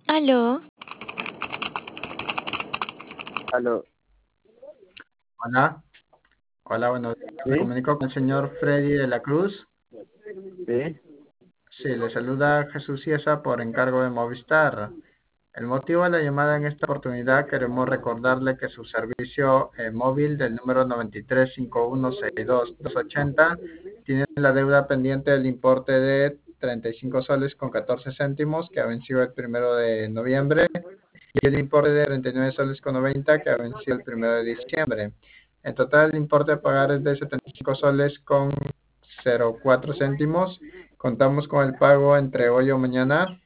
Aló, Aló, Hola, hola, buenos días. Me ¿sí? comunico con el señor Freddy de la Cruz. ¿Sí? Sí, le saluda Jesús Ciesa por encargo de Movistar. El motivo de la llamada en esta oportunidad queremos recordarle que su servicio móvil del número 93516280 tiene la deuda pendiente del importe de 35 soles con 14 céntimos que ha vencido el 1 de noviembre y el importe de 39 soles con 90 que ha vencido el 1 de diciembre. En total, el importe a pagar es de 75 soles con 04 céntimos. Contamos con el pago entre hoy o mañana.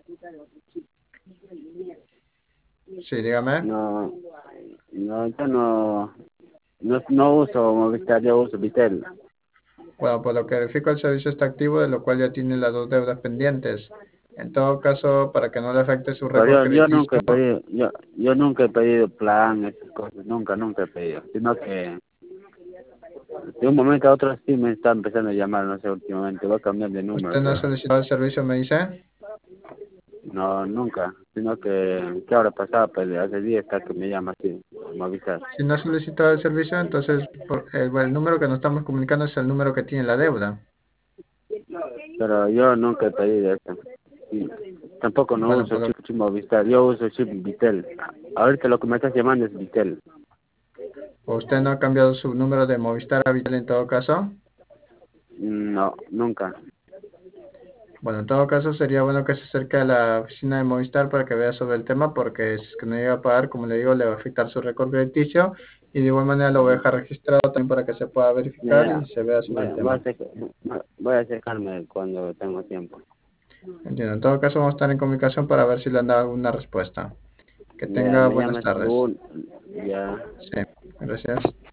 Sí, dígame. No, no, yo no uso Movistar, yo uso Vitel. Bueno, por lo que verifico, el servicio está activo, de lo cual ya tiene las dos deudas pendientes. En todo caso, para que no le afecte su Pero récord yo nunca crediticio, he pedido, yo nunca he pedido plan, esas cosas, nunca he pedido. Sino que de un momento a otro sí me está empezando a llamar, no sé, últimamente, voy a cambiar de número, usted no ha creo. solicitado el servicio, me dice. No, nunca, sino que ahora pasaba, pues hace días está que me llama así, Movistar. Si no ha solicitado el servicio, entonces el número que nos estamos comunicando es el número que tiene la deuda. Pero yo nunca he pedido eso. Y tampoco no Bueno, uso chip Movistar, yo uso chip Vitel. Ahorita lo que me estás llamando es Vitel. ¿usted no ha cambiado su número de Movistar a Vital en todo caso? No, nunca. Bueno, en todo caso sería bueno que se acerque a la oficina de Movistar para que vea sobre el tema, porque si es que no llega a pagar, como le digo, le va a afectar su récord crediticio y de igual manera lo voy a dejar registrado también para que se pueda verificar Ya, y se vea sobre el tema. voy a acercarme cuando tengo tiempo. Entiendo. En todo caso vamos a estar en comunicación para ver si le han dado alguna respuesta. Que Ya, tenga me buenas llamas tardes. tú. Ya. Sí, gracias.